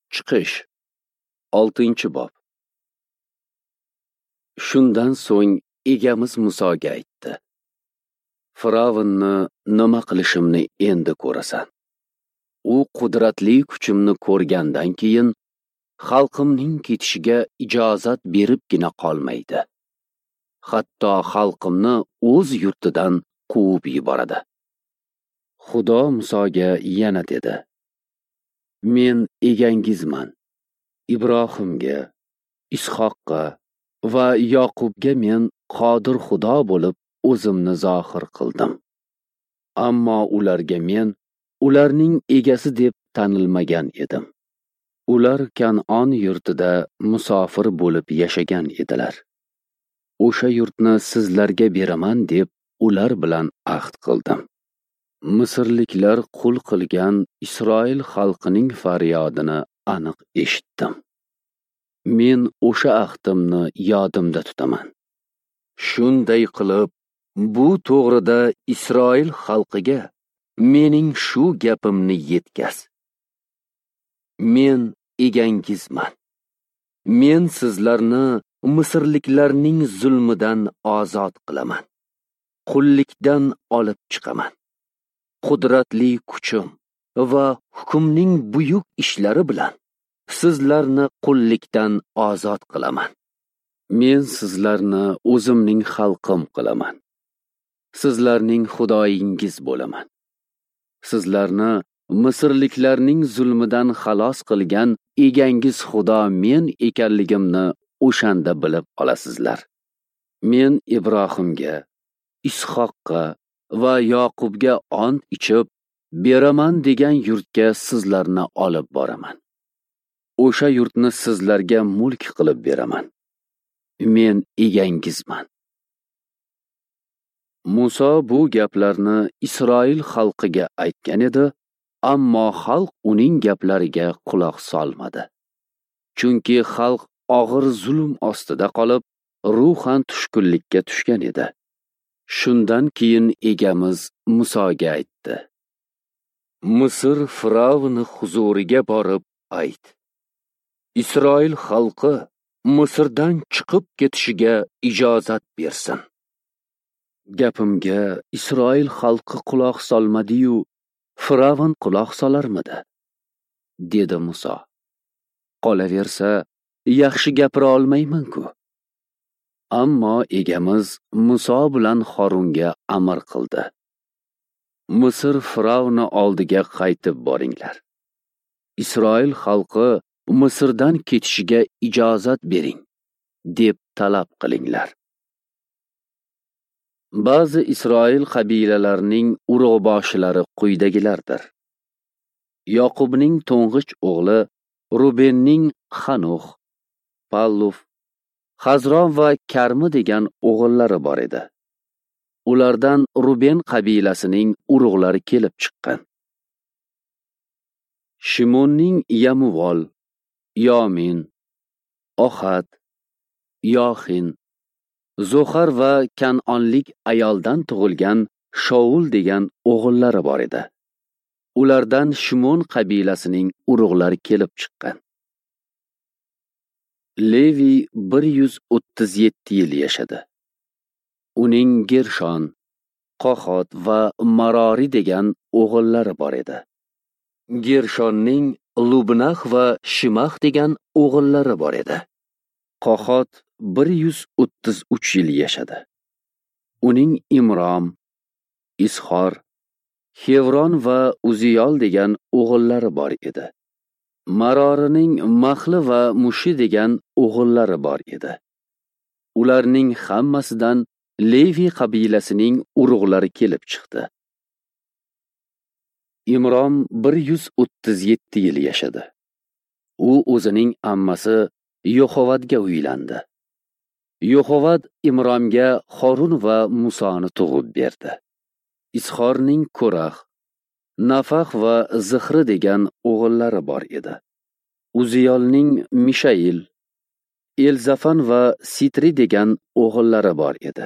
Chiqish 6-bob. Shundan so'ng egamiz Musoga aytdi: Firavnni nima qilishimni endi ko'rasan. U qudratli kuchimni ko'rgandan keyin xalqimning ketishiga ijozat beribgina qolmaydi. Hatto xalqimni o'z yurtidan quvib yuboradi. Xudo Musoga yana dedi: Men egangizman. Ibrohimga, Ishoqqa va Yoqubga men qodir Xudo bo'lib o'zimni zohir qildim. Ammo ularga men ularning egasi deb tanilmagan edim. Ular Kan'on yurtida musofir bo'lib yashagan edilar. O'sha yurtni sizlarga beraman deb ular bilan ahd qildim. Misrliklar qul qilgan Isroil xalqining faryodini aniq eshitdim. Men o'sha ahdimni yodimda tutaman. Shunday qilib, bu to'g'rida Isroil xalqiga mening shu gapimni yetkaz. Men egangizman. Men sizlarni Misrliklarning zulmidan ozod qilaman. Qullikdan olib chiqaman. Qudratli kuchim va hukmning buyuk ishlari bilan sizlarni qullikdan ozod qilaman. Men sizlarni o'zimning xalqim qilaman. Sizlarning Xudoyingiz bo'laman. Sizlarni Misrliklarning zulmidan xalos qilgan egangiz Xudo men ekanligimni o'shanda bilib olasizlar. Men Ibrohimga, Ishoqqa va Yoqubga ont ichib, beraman degan yurtga sizlarni olib boraman. O'sha yurtni sizlarga mulk qilib beraman. Men egangizman. Muso bu gaplarni Isroil xalqiga aytgan edi, ammo xalq uning gaplariga quloq solmadi. Chunki xalq og'ir zulm ostida qolib, ruhan tushkunlikka tushgan edi. Shundan keyin egamiz Musoga aytdi: Misr Firavni huzuriga borib ayt: Isroil xalqi Misrdan chiqib ketishiga ijozat bersin. Gapimga Isroil xalqi quloq solmadi-yu, Firavn quloq solarmidi? Dedi Muso. Qolaversa, yaxshi gapira olmayman-ku. Ammo egamiz Muso bilan Harunga amr qildi: Misr Firavni oldiga qaytib boringlar. Isroil xalqi Misrdan ketishiga ijozat bering, deb talab qilinglar. Ba'zi Isroil qabilalarining urug'boshilari quyidagilardir. Yoqubning to'ng'ich o'g'li Rubenning Xanuh, Palluf, Hazron va Karmi degan o'g'illari bor edi. Ulardan Ruben qabilasining urug'lari kelib chiqqan. Shimonning Yamuvol, Yomin, Ohad, Yoxin, Zohar va Kan'onlik ayoldan tug'ilgan Shaul degan o'g'illari bor edi. Ulardan Shimon qabilasining urug'lari kelib chiqqan. Levi 137 yil yashadi. Uning Gershon, Qohot va Marori degan o'g'illari bor edi. Gershonning Lubnah va Shimah degan o'g'illari bor edi. Qohot 133 yil yashadi. Uning Imrom, Ishor, Hevron va Uziyol degan o'g'illari bor edi. Marorining Mahli va Mushi degan o'g'illari bor edi. Ularning hammasidan Levi qabilasining urug'lari kelib chiqdi. Imrom 137 yil yashadi. U o'zining ammasi Yoxovadga uylandi. Yoxovad Imromga Harun va Musoni tug'ib berdi. Ishorning Ko'rah, Nafax va Zihri degan o'g'illari bor edi. Uziyolning Mishail, Elzafan va Sitri degan o'g'illari bor edi.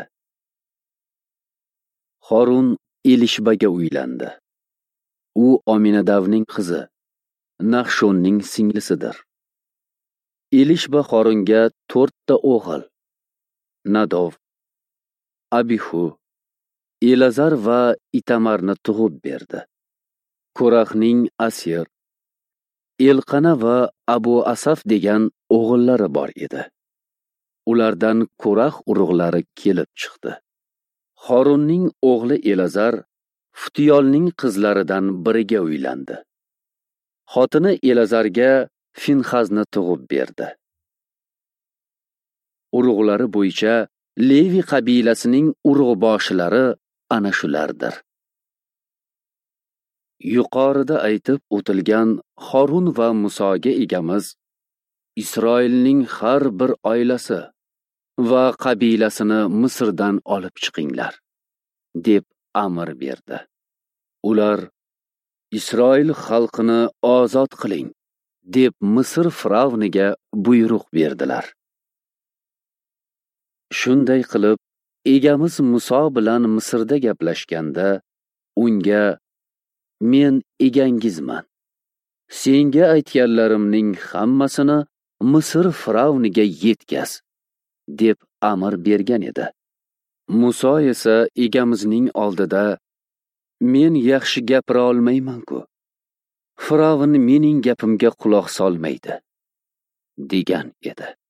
Harun Elishbaga uylandi. U Aminadavning qizi, Nahshonning singlisidir. Elish va Xoringa 4 ta o'g'il, Nadov, Abihu, Elazar va Itamarni tug'ib berdi. Korahning Asir, Elqana va Abu Asaf degan o'g'illari bor edi. Ulardan Korah urug'lari kelib chiqdi. Xorunning o'g'li Elazar Futiyolning qizlaridan biriga uylandi. Xotini Elazarga Finhazni tug'ib berdi. Urug'lari bo'yicha Levi qabilasining urug'boshilari ana shulardir. Yuqorida aytib o'tilgan Xorun va Musoga egamiz Isroilning har bir oilasi va qabilasini Misrdan olib chiqinglar deb amr berdi. Ular Isroil xalqini ozod qiling deb Misr firavniga buyruq berdilar. Shunday qilib, egamiz Muso bilan Misrda gaplashganda unga men egangizman. Senga aytganlarimning hammasini Misr firavniga yetkaz deb amr bergan edi. Muso esa egamizning oldida men yaxshi gapira olmayman-ku. Firavn mening gapimga quloq solmaydi degan edi.